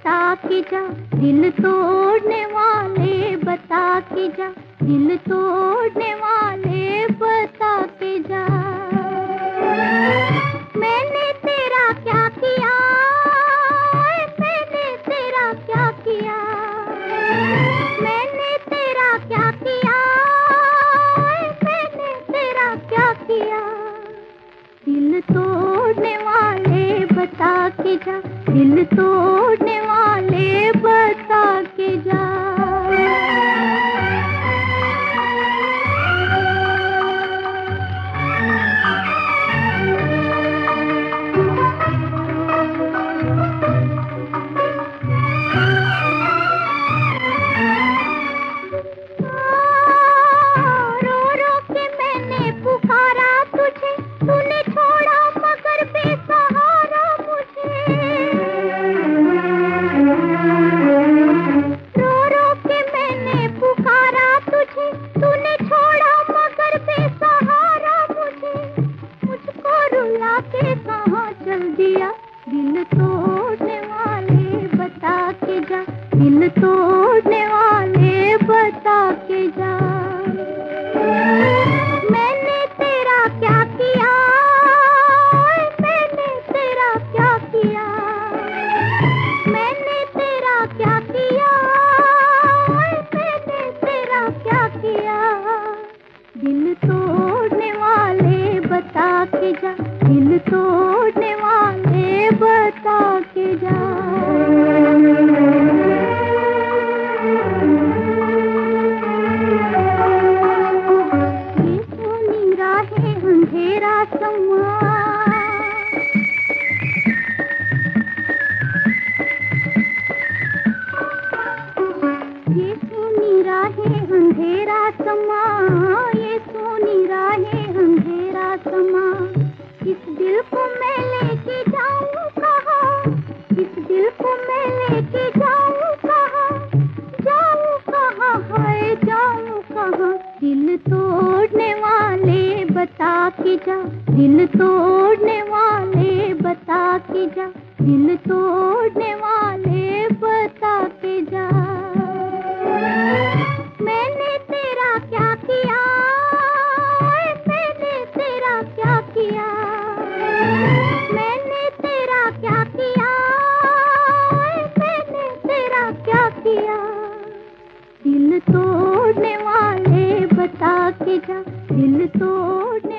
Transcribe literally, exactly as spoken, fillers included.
बता के जा, दिल तोड़ने वाले बता के जा, दिल तोड़ने वाले बता के जा। मैंने तेरा क्या किया, मैंने तेरा क्या किया, मैंने तेरा क्या किया, मैंने तेरा क्या किया। दिल तोड़ने वाले बता के जा, दिल तोड़ने वाले बता के जा। दिल तोड़ने वाले बता के जा, दिल तोड़ने वाले बता के जा। मैंने तेरा क्या किया, मैंने तेरा क्या किया, मैंने तेरा क्या किया, मैंने तेरा क्या किया। दिल तोड़ने वाले बता के जा, दिल तोड़ने वाले बता के जा। ये सोनी राहें अंधेरा समा, ये सोनी राहें अंधेरा समा, ये सोनी राहें अंधेरा समा। इस दिल को मैं लेके जाऊं कहाँ, इस दिल को मैं लेके जाऊं कहाँ, जाऊं कहाँ है जाऊं कहाँ। दिल तोड़ने वाले बता के जा, दिल तोड़ने वाले बता के जा, दिल तोड़ने वाले बता के जा। मैंने तेरा क्या किया, मैंने तेरा क्या किया, मैंने तेरा क्या किया, मैंने तेरा क्या किया। दिल तोड़ने वाले बता के जा, दिल तोड़